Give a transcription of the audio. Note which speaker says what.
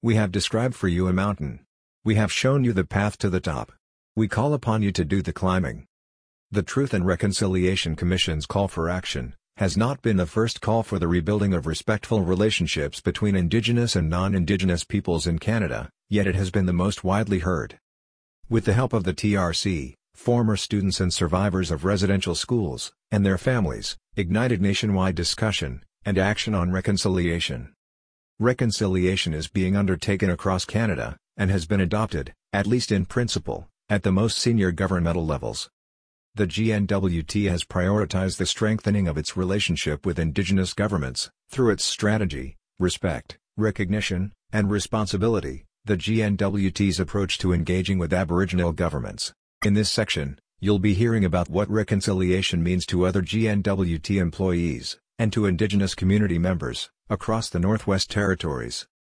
Speaker 1: We have described for you a mountain. We have shown you the path to the top. We call upon you to do the climbing. The Truth and Reconciliation Commission's call for action has not been the first call for the rebuilding of respectful relationships between Indigenous and non-Indigenous peoples in Canada, yet it has been the most widely heard. With the help of the TRC, former students and survivors of residential schools, and their families, ignited nationwide discussion and action on reconciliation. Reconciliation is being undertaken across Canada, and has been adopted, at least in principle, at the most senior governmental levels. The GNWT has prioritized the strengthening of its relationship with Indigenous governments, through its strategy, respect, recognition, and responsibility, the GNWT's approach to engaging with Aboriginal governments. In this section, you'll be hearing about what reconciliation means to other GNWT employees, and to Indigenous community members, across the Northwest Territories.